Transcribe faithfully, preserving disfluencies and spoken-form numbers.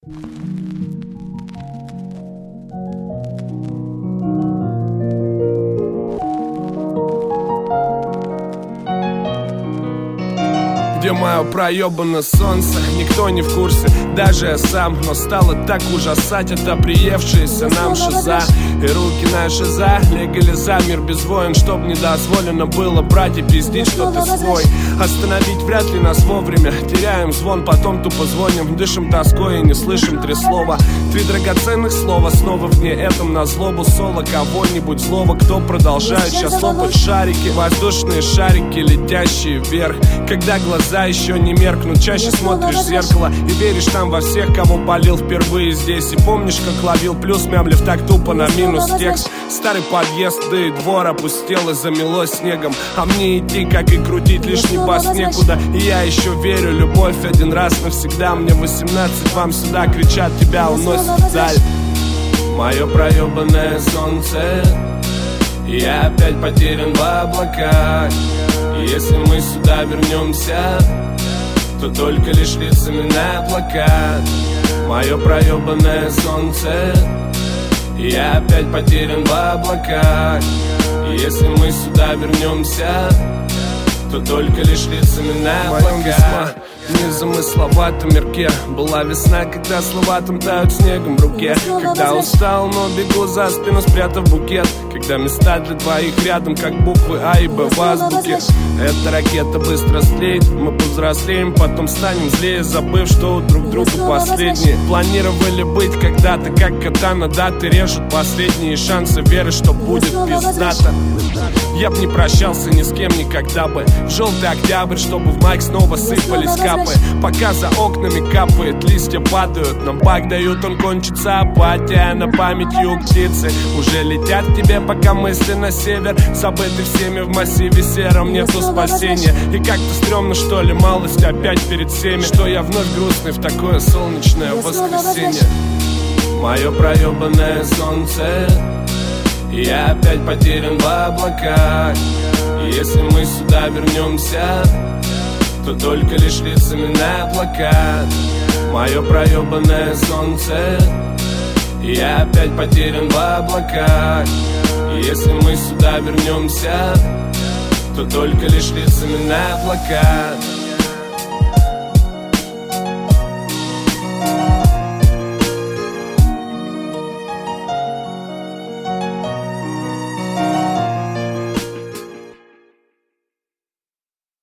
Где мое проебано солнце, никто не в курсе, даже я сам. Но стало так ужасать это приевшаяся нам шиза. И руки на шиза, легализа, мир без войн. Чтоб не дозволено было брать и пиздить, что ты свой. Остановить вряд ли нас вовремя, теряем звон, потом тупо звоним. Дышим тоской и не слышим три слова. Три драгоценных слова, снова в дне этом на злобу соло кого-нибудь злого, кто продолжает сейчас лопать шарики. Воздушные шарики, летящие вверх. Когда глаза еще не меркнут, чаще смотришь в зеркало и веришь там во всех, кого полил впервые здесь. И помнишь, как ловил плюс, мямлив так тупо на минус текст. Старый подъезд, да и двор опустел и замело снегом. А мне идти, как и крутить, лишний бас некуда. И я еще верю, любовь один раз навсегда. Мне восемнадцать, вам сюда кричат, тебя уносит вдаль. Мое проебанное солнце, я опять потерян в облаках. И если мы сюда вернемся, то только лишь лицами на плакат. Мое проебанное солнце, я опять потерян в облаках. И если мы сюда вернемся, то только лишь лицами на плакат. В незамысловатом мирке была весна, когда слова там тают снегом в руке. Когда устал, но бегу за спину, спрятав букет. Когда места для двоих рядом, как буквы А и Б в азбуке. Эта ракета быстро стлеет, мы повзрослеем, потом станем злее, забыв, что у друг друга последние. Планировали быть когда-то, как катана, даты режут последние шансы веры, что будет пиздато. Я б не прощался ни с кем никогда бы. В желтый октябрь, чтобы в майк снова сыпались капы. Пока за окнами капает, листья падают, нам бак дают, он кончится, апатия на памятью птицы уже летят к тебе, пока мысли на север. Забыты всеми в массиве сером, нету спасения. И как-то стрёмно, что ли, малость опять перед всеми, что я вновь грустный в такое солнечное воскресенье. Мое проебанное солнце, я опять потерян в облаках. И если мы сюда вернемся, то только лишь лицами на плакат. Мое проебанное солнце, я опять потерян в облаках. И если мы сюда вернемся, то только лишь лицами на плакат.